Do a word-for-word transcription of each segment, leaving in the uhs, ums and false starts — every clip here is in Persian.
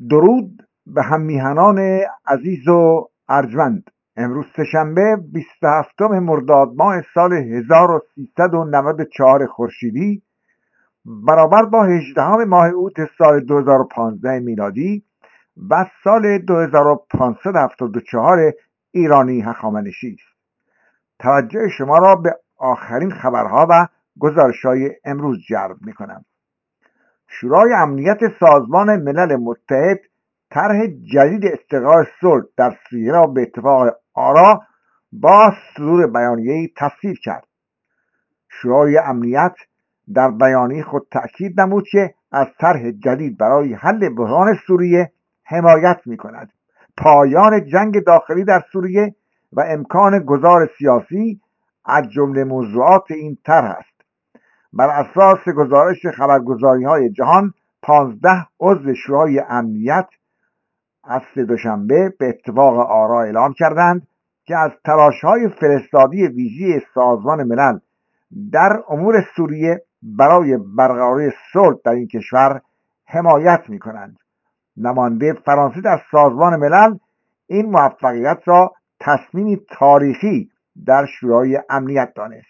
درود به هم میهنان عزیز و ارجمند. امروز سه‌شنبه بیست و هفتم مرداد ماه سال هزار و سیصد و نود و چهار خورشیدی برابر با هجدهم ماه اوت سال دو هزار و پانزده میلادی و سال دو هزار و پانصد و هفتاد و چهار ایرانی هخامنشی است. توجه شما را به آخرین خبرها و گزارش‌های امروز جلب می‌کنم. شورای امنیت سازمان ملل متحد طرح جدید استقرار صلح در سوریه را به اتفاق آرا با صدور بیانیه‌ای تصویب کرد. شورای امنیت در بیانیه خود تأکید نمود که از طرح جدید برای حل بحران سوریه حمایت می‌کند. پایان جنگ داخلی در سوریه و امکان گذار سیاسی از جمله موضوعات این طرح است. بر اساس گزارش خبرگزاری‌های جهان، پانزده عضو شورای امنیت از دوشنبه به اتفاق آرا اعلام کردند که از تلاش‌های فرستادی ویژه سازمان ملل در امور سوریه برای برقراری صلح در این کشور حمایت می‌کنند. نماینده فرانسه در سازمان ملل این موفقیت را تصمیمی تاریخی در شورای امنیت دانست.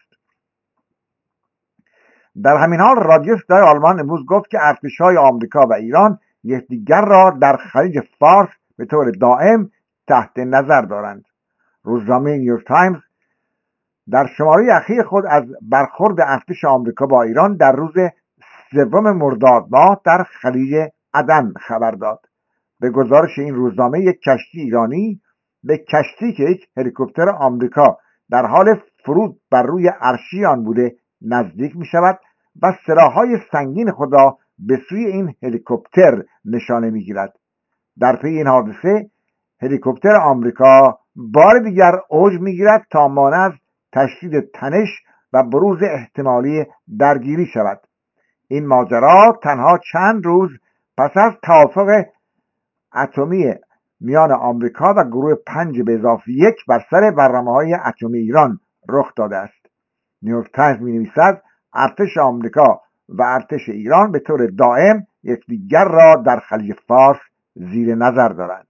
در همین حال رادیو صدای آلمان امروز گفت که ارتش‌های آمریکا و ایران یکدیگر را در خلیج فارس به طور دائم تحت نظر دارند. روزنامه نیویورک تایمز در شماره اخیر خود از برخورد ارتش آمریکا با ایران در روز سوم مرداد ماه در خلیج عدن خبر داد. به گزارش این روزنامه یک کشتی ایرانی به کشتی که یک هلیکوپتر آمریکا در حال فرود بر روی عرشی آن بوده نزدیک می شود و سلاح‌های سنگین خود را به سوی این هلیکوپتر نشانه می گیرد. در پی این حادثه هلیکوپتر آمریکا بار دیگر اوج می گیرد تا مانع از تشدید تنش و بروز احتمالی درگیری شود. این ماجرا تنها چند روز پس از توافق اتمی میان آمریکا و گروه پنج به اضافه یک بر سر برنامه‌های اتمی ایران رخ داده است. نیویورک تایمز می نویسد ارتش آمریکا و ارتش ایران به طور دائم یکدیگر را در خلیج فارس زیر نظر دارند.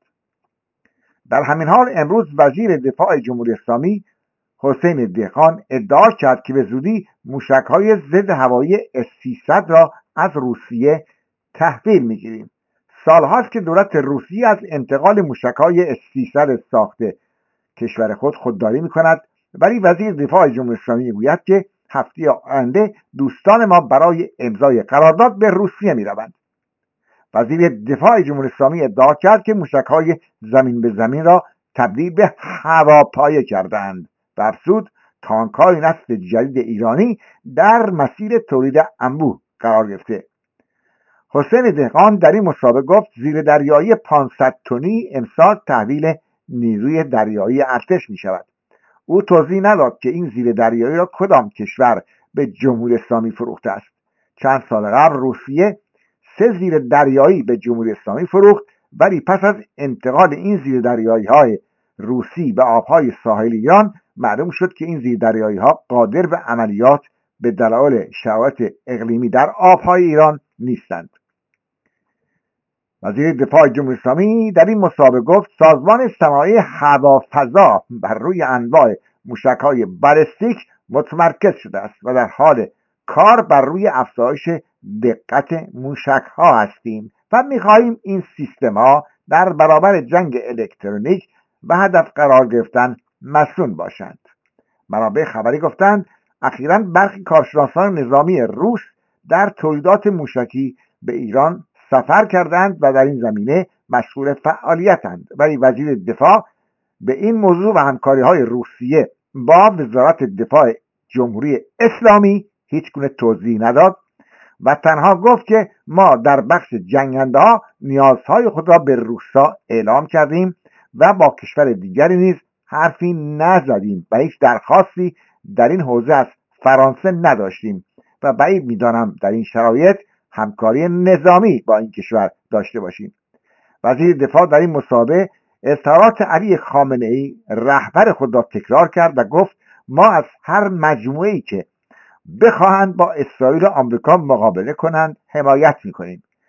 در همین حال امروز وزیر دفاع جمهوری اسلامی حسین دهقان ادعا کرد که به زودی موشک‌های ضد هوایی اس سیصد را از روسیه تحویل می‌گیریم. سال‌هاست که دولت روسیه از انتقال موشک‌های اس سیصد ساخته کشور خود خودداری می‌کند، ولی وزیر دفاع جمهوری اسلامی میگوید که هفته آینده دوستان ما برای امضای قرارداد به روسیه می‌روند. وزیر دفاع جمهوری اسلامی ادعا کرد که موشک‌های زمین به زمین را تبدیل به هواپایه کردند و افزود تانک‌های نسل جدید ایرانی در مسیر تولید انبوه قرار گرفته. حسین دهقان در این مسابقه گفت زیر دریایی پانصد تنی امسال تحویل نیروی دریایی ارتش می شود. او توضیح نداد که این زیر دریایی را کدام کشور به جمهوری اسلامی فروخته است. چند سال قبل روسیه سه زیر دریایی به جمهوری اسلامی فروخت، ولی پس از انتقال این زیر دریایی های روسی به آبهای ساحلی ایران معلوم شد که این زیر دریایی ها قادر به عملیات به دلایل شرایط اقلیمی در آبهای ایران نیستند. وزیر دفاع جمهوری اسلامی در این مسابقه گفت سازمان صنایع هوافضا بر روی انواع موشک‌های بالستیک متمرکز شده است و در حال کار بر روی افزایش دقت موشک‌ها هستیم و می‌خواهیم این سیستم‌ها در برابر جنگ الکترونیک و هدف قرار گرفتن مسئول باشند. منابع خبری گفتند اخیراً برخی کارشناسان نظامی روس در تولیدات موشکی به ایران سفر کردند و در این زمینه مشغول فعالیتند، ولی وزیر دفاع به این موضوع و همکاری‌های روسیه با وزارت دفاع جمهوری اسلامی هیچ گونه توضیح نداد و تنها گفت که ما در بخش جنگنده‌ها نیازهای خود را به روسا اعلام کردیم و با کشور دیگری نیز حرفی نزدیم و هیچ درخواستی در این حوزه از فرانسه نداشتیم و بعید می‌دانم در این شرایط همکاری نظامی با این کشور داشته باشیم. وزیر دفاع در این مسابقه اظهارات علی خامنه‌ای رهبر خود را تکرار کرد و گفت ما از هر مجموعه‌ای که بخواهند با اسرائیل و آمریکا مقابله کنند حمایت می‌کنیم.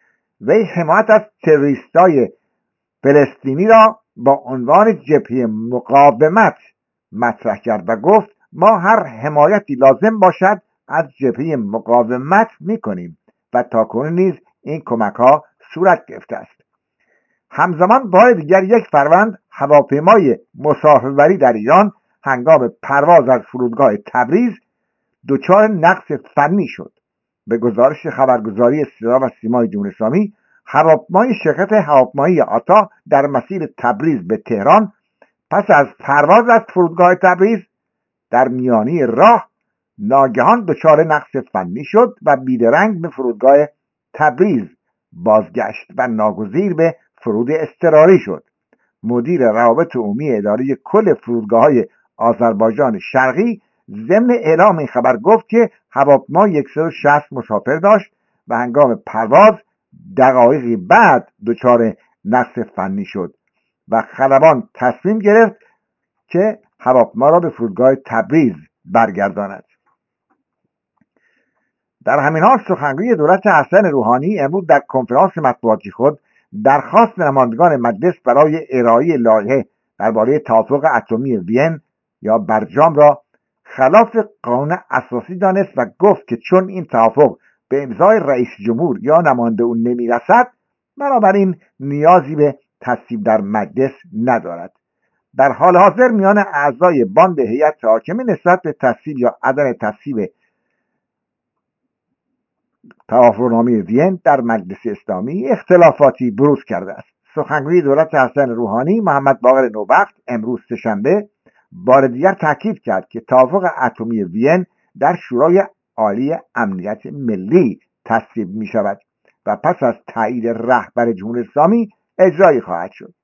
وی حمایت از تروریستای فلسطینی را با عنوان جبهه مقاومت مطرح کرد و گفت ما هر حمایتی لازم باشد از جبهه مقاومت میکنیم و تاکنون نیز این کمک ها صورت گرفته است. همزمان بار دیگر یک فروند هواپیمای مسافربری در ایران هنگام پرواز از فرودگاه تبریز دچار نقص فنی شد. به گزارش خبرگزاری صدا و سیمای جمهوری اسلامی، هواپیمای شرکت هواپیمایی آتا در مسیر تبریز به تهران پس از پرواز از فرودگاه تبریز در میانی راه ناگهان دچار نقص فنی شد و بیدرنگ به فرودگاه تبریز بازگشت و ناگزیر به فرود اضطراری شد. مدیر روابط عمومی اداره کل فرودگاه‌های آذربایجان شرقی ضمن اعلام این خبر گفت که هواپیما صد و شصت مسافر داشت و هنگام پرواز دقایقی بعد دچار نقص فنی شد و خلبان تصمیم گرفت که هواپیما را به فرودگاه تبریز برگرداند. در همین حال سخنگوی دولت حسن روحانی امروز در کنفرانس مطبوعاتی خود درخواست نمایندگان مجلس برای ارائه لایحه درباره توافق اتمی وین یا برجام را خلاف قانون اساسی دانست و گفت که چون این توافق به امضای رئیس جمهور یا نماینده او نمیرسد، بنابراین نیازی به تصویب در مجلس ندارد. در حال حاضر میان اعضای باند هیئت حاکمه نسبت به تصویب یا عدم تصویب توافقنامه وین در مجلس اسلامی اختلافاتی بروز کرده است. سخنگوی دولت حسن روحانی محمد باقر نوبخت امروز سه‌شنبه بار دیگر تاکید کرد که توافق اتمی وین در شورای عالی امنیت ملی تصویب می شود و پس از تایید رهبر جمهوری اسلامی اجرایی خواهد شد.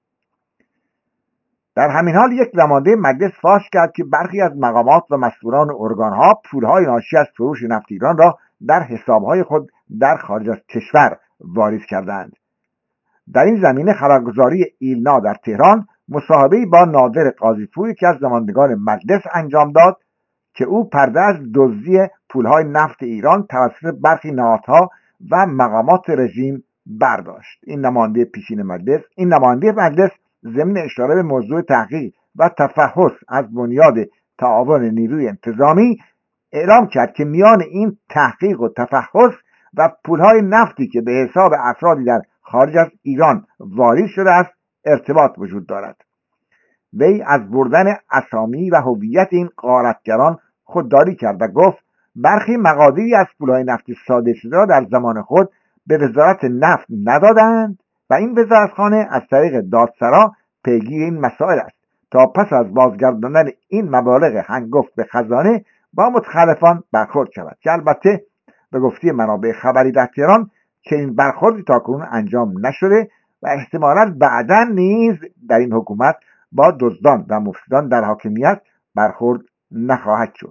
در همین حال یک نماینده مجلس فاش کرد که برخی از مقامات و مسئولان ارگانها پولهای ناشی از فروش نفت ایران را در حسابهای خود در خارج از کشور واریز کردند. در این زمینه خبرگزاری ایلنا در تهران مصاحبه‌ای با نادر قاضی‌پور یکی از نمایندگان مجلس انجام داد که او پرده از دزدی پولهای نفت ایران توسط برخی نهادها و مقامات رژیم برداشت. این نماینده پیشین مجلس این نماینده مجلس ضمن اشاره به موضوع تحقیق و تفحص از بنیاد تعاون نیروی انتظامی اعلام کرد که میان این تحقیق و تفحص و پولهای نفتی که به حساب افرادی در خارج از ایران واریز شده است ارتباط وجود دارد. وی از بردن اسامی و هویت این غارتگران خودداری کرد و گفت برخی مقادیری از پولهای نفتی صادر شده را در زمان خود به وزارت نفت ندادند و این وزارتخانه از طریق دادسرا پیگیر این مسائل است تا پس از بازگرداندن این مبالغ هنگفت به خزانه با متخلفان برخورد شود، که البته به گفته منابع خبری در تهران چنین برخوردی تاکنون انجام نشده و احتمالاً بعداً نیز در این حکومت با دزدان و مفسدان در حاکمیت برخورد نخواهد شد.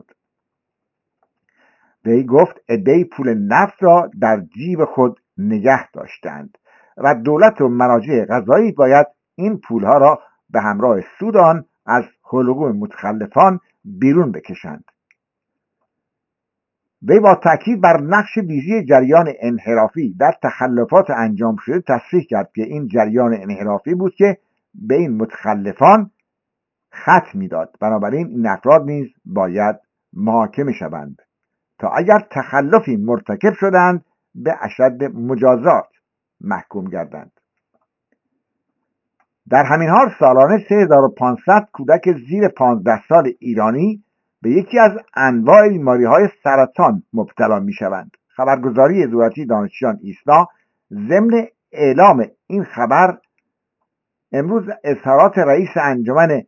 وی گفت عده‌ای پول نفت را در جیب خود نگه داشتند و دولت و مراجع قضایی باید این پولها را به همراه سود آن از حلقوم متخلفان بیرون بکشند. وی با تاکید بر نقش ویژه جریان انحرافی در تخلفات انجام شده تصریح کرد که این جریان انحرافی بود که به این متخلفان خط میداد، بنابراین این افراد نیز باید محاکمه شوند تا اگر تخلفی مرتکب شدند به اشد مجازات محکوم گردند. در همین حال سالانه سه هزار و پانصد کودک زیر پانزده سال ایرانی به یکی از انواع بیماری‌های سرطان مبتلا می‌شوند. خبرگزاری دولتی دانشجویان ایسنا ضمن اعلام این خبر امروز اظهارات رئیس انجمن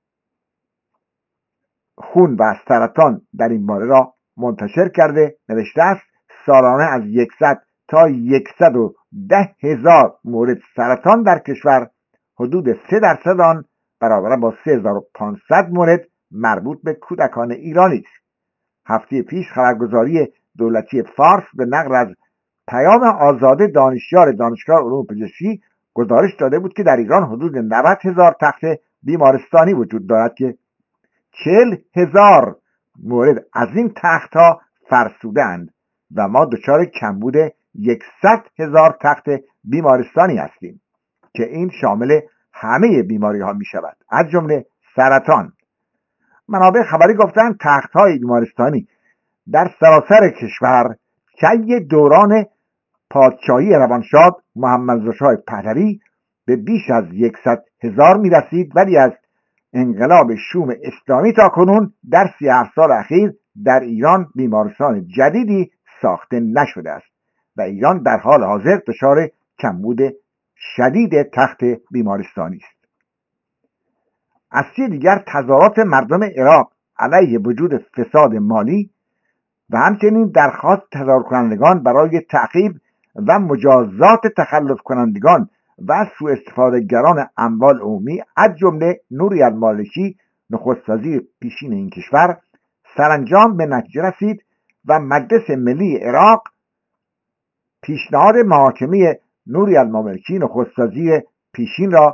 خون و سرطان در این باره را منتشر کرده نوشته است سالانه از صد تا صد و ده هزار مورد سرطان در کشور حدود سه درصد آن برابر با سه هزار و پانصد مورد مربوط به کودکان ایرانی است. هفته پیش خبرگزاری دولتی فارس به نقل از پیام آزاده دانشیار دانشگاه علوم پزشکی گزارش داده بود که در ایران حدود نود هزار تخت بیمارستانی وجود دارد که چهل هزار مورد از این تخت‌ها فرسوده‌اند و ما دچار کمبود یکصد هزار تخت بیمارستانی هستیم که این شامل همه بیماری ها می شود، از جمله سرطان. منابع خبری گفتند تخت های بیمارستانی در سراسر کشور طی دوران پادشاهی روانشاد محمد رضا شاه پهلوی به بیش از یکصد هزار می رسید، ولی از انقلاب شوم اسلامی تا کنون در سی و هفت سال اخیر در ایران بیمارستان جدیدی ساخته نشده است و ایران در حال حاضر دچار کمبود شدید تخت بیمارستانی است. از سوی دیگر تظاهرات مردم عراق علیه وجود فساد مالی و همچنین درخواست تظاهر کنندگان برای تعقیب و مجازات تخلف کنندگان و سوء استفاده گران اموال عمومی از جمله نوری المالکی نخست وزیر پیشین این کشور سرانجام به نتیجه رسید و مجلس ملی عراق پیشنهاد محاکمه نوری المالکی نخست وزیر پیشین را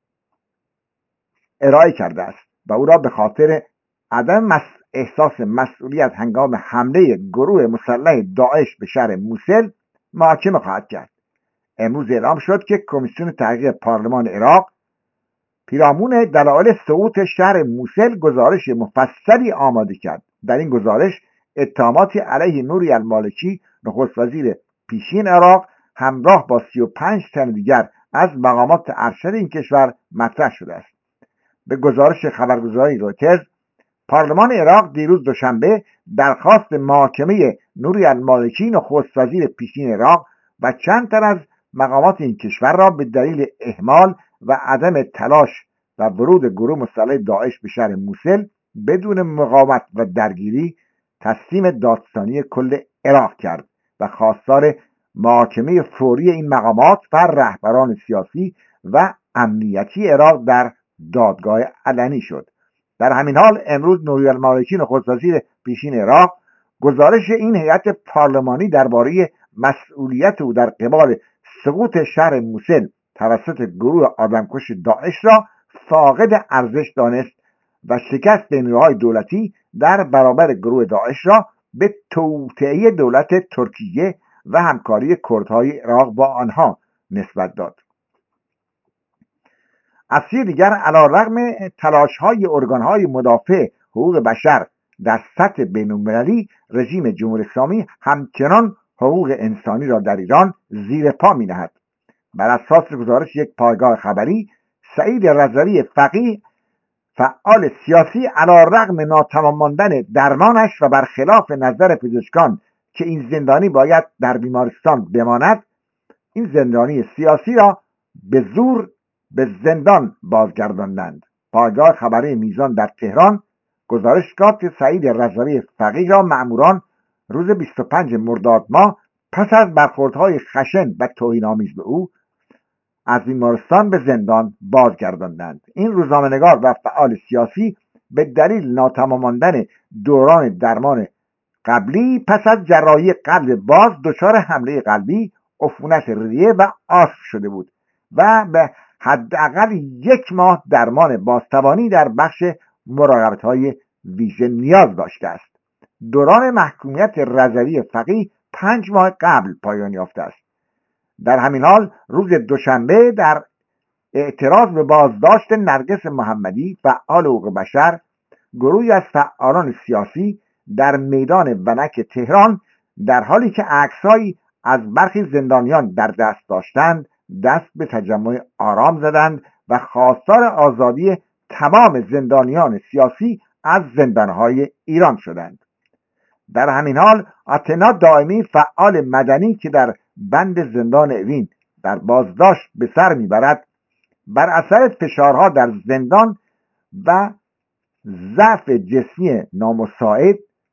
ارائه کرده است و او را به خاطر عدم مس... احساس مسئولیت هنگام حمله گروه مسلح داعش به شهر موسل محاکمه خواهد کرد. امروز اعلام شد که کمیسیون تحقیق پارلمان عراق پیرامون دلایل سقوط شهر موسل گزارش مفصلی آماده کرد. در این گزارش اتهاماتی علیه نوری المالکی نخست وزیر پیشین عراق همراه با سی و پنج تن دیگر از مقامات ارشد این کشور مطرح شده است. به گزارش خبرگزاری رویترز، پارلمان عراق دیروز دوشنبه درخواست محاکمه نوری المالکی نخست وزیر پیشین عراق و چند تن از مقامات این کشور را به دلیل اهمال و عدم تلاش و ورود گروه مسلح داعش به شهر موسل بدون مقاومت و درگیری تسلیم دادستانی کل عراق کرد و خواستار محاکمه فوری این مقامات و رهبران سیاسی و امنیتی عراق در دادگاه علنی شد. در همین حال امروز نوری المالکی نخست وزیر پیشین عراق گزارش این هیئت پارلمانی درباره مسئولیت او در قبال سقوط شهر موسل توسط گروه آدمکش داعش را فاقد ارزش دانست و شکست نیروهای دولتی در برابر گروه داعش را به توطئه دولت ترکیه و همکاری کردهای عراق با آنها نسبت داد. از سوی دیگر علیرغم تلاش‌های ارگان‌های مدافع حقوق بشر در سطح بین‌المللی، رژیم جمهوری اسلامی همچنان حقوق انسانی را در ایران زیر پا می‌نهد. بر اساس گزارش یک پایگاه خبری، سعید رضوی فقیه فعال سیاسی علیرغم ناتمام ماندن درمانش و برخلاف نظر پزشکان که این زندانی باید در بیمارستان بماند، این زندانی سیاسی را به زور به زندان بازگرداندند. پایگاه خبری میزان در تهران گزارش داد که سعید رضوی فقیه را مأموران روز بیست و پنجم مرداد ماه پس از برخوردهای خشن و توهین‌آمیز به او از بیمارستان به زندان بازگرداندند. این روزنامه‌نگار و فعال سیاسی به دلیل ناتمام ماندن دوران درمان قبلی پس از جراحی قلب باز دچار حمله قلبی، عفونت ریه و آسم شده بود و به حداقل یک ماه درمان بازتوانی در بخش مراقبت‌های ویژه نیاز داشته است. دوران محکومیت رضوی فقیه پنج ماه قبل پایان یافته است. در همین حال روز دوشنبه در اعتراض به بازداشت نرگس محمدی فعال حقوق بشر، گروهی از فعالان سیاسی در میدان ونک تهران در حالی که عکس‌هایی از برخی زندانیان در دست داشتند دست به تجمع آرام زدند و خواستار آزادی تمام زندانیان سیاسی از زندانهای ایران شدند. در همین حال آتنا دائمی فعال مدنی که در بند زندان اوین در بازداشت به سر میبرد، بر اثر فشارها در زندان و ضعف جسمی نامساعد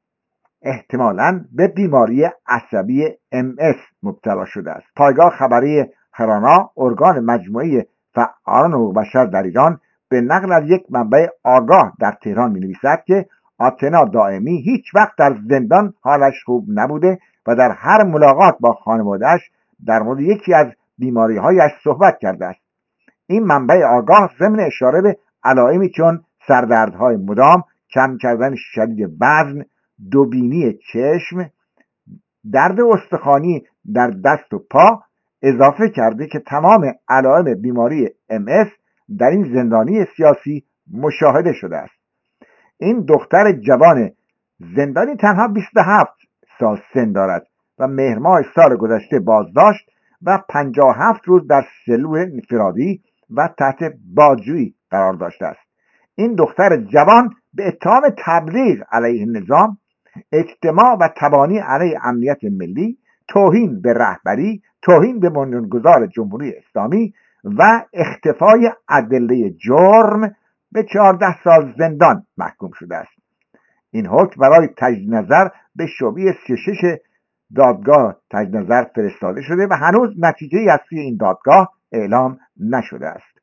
احتمالاً به بیماری عصبی ام اس مبتلا شده است. پایگاه خبری هرانا، ارگان مجموعی فعالان حقوق بشر در ایران، به نقل از یک منبع آگاه در تهران می نویسد که آتنا دائمی هیچ وقت در زندان حالش خوب نبوده و در هر ملاقات با خانواده‌اش در مورد یکی از بیماری‌هایش صحبت کرده است. این منبع آگاه ضمن اشاره به علائمی چون سردردهای مدام، کم کردن شدید وزن، دوبینی چشم، درد استخوانی در دست و پا اضافه کرده که تمام علائم بیماری ام اس در این زندانی سیاسی مشاهده شده است. این دختر جوان زندانی تنها بیست و هفت سال سن دارد و مهر ماه سال گذشته بازداشت و پنجاه و هفت روز در سلول انفرادی و تحت بازجویی قرار داشته است. این دختر جوان به اتهام تبلیغ علیه نظام، اجتماع و تبانی علیه امنیت ملی، توهین به رهبری، توهین به بنیانگذار جمهوری اسلامی و اختفای ادله جرم به چهارده سال زندان محکوم شده است. این حکم برای تجدید نظر به شعبه سی و شش دادگاه تجدید نظر فرستاده شده و هنوز نتیجه از سوی این دادگاه اعلام نشده است.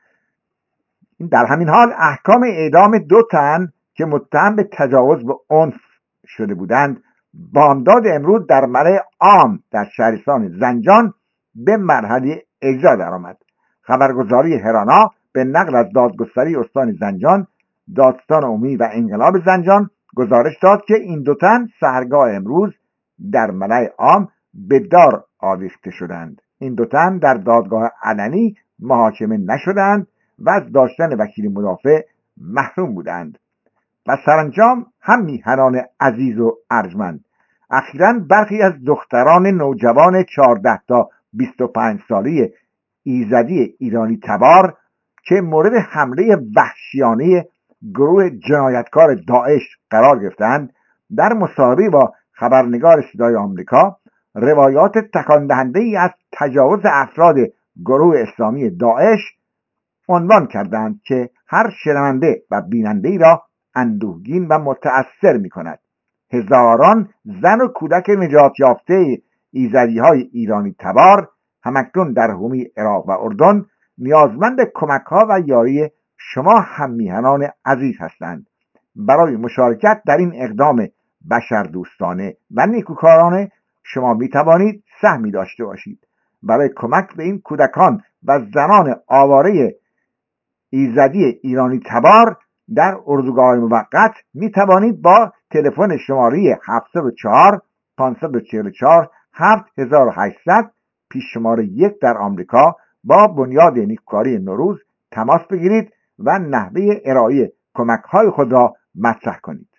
در همین حال احکام اعدام دو تن که متهم به تجاوز به عنف شده بودند بامداد امروز در ملأ عام در شهرستان زنجان به مرحله اجرا درآمد. خبرگزاری هرانا به نقل از دادگستری استان زنجان، دادستان عمومی و انقلاب زنجان گزارش داد که این دو تن سحرگاه امروز در ملأ عام به دار آویخته شدند. این دو تن در دادگاه علنی محاکمه نشدند و از داشتن وکیل مدافع محروم بودند. و سرانجام هم میهنان عزیز و ارجمند، اخیراً برخی از دختران نوجوان چهارده تا بیست و پنج ساله ایزدی ایرانی تبار که مورد حمله وحشیانه گروه جنایتکار داعش قرار گرفتند در مصاحبه با خبرنگار صدای آمریکا روایات تکان دهنده ای از تجاوز افراد گروه اسلامی داعش عنوان کردند که هر شنونده و بیننده ای را اندوهگین و متأثر می کند. هزاران زن و کودک نجات یافته ایزدی های ایرانی تبار همکنون در حومه عراق و اردن نیازمند کمک ها و یاری شما هم میهنان عزیز هستند. برای مشارکت در این اقدام بشردوستانه و نیکوکارانه شما می توانید سهمی داشته باشید. برای کمک به این کودکان و زنان آواره ایزدی ایرانی تبار در اردوگاه موقت می توانید با تلفن شماره هفت صفر چهار پانصد و چهل و چهار هفت هزار و هشتصد پیش شماره یک در آمریکا با بنیاد نیکوکاری نوروز تماس بگیرید و نحوه ارائه کمک های خود را مطرح کنید.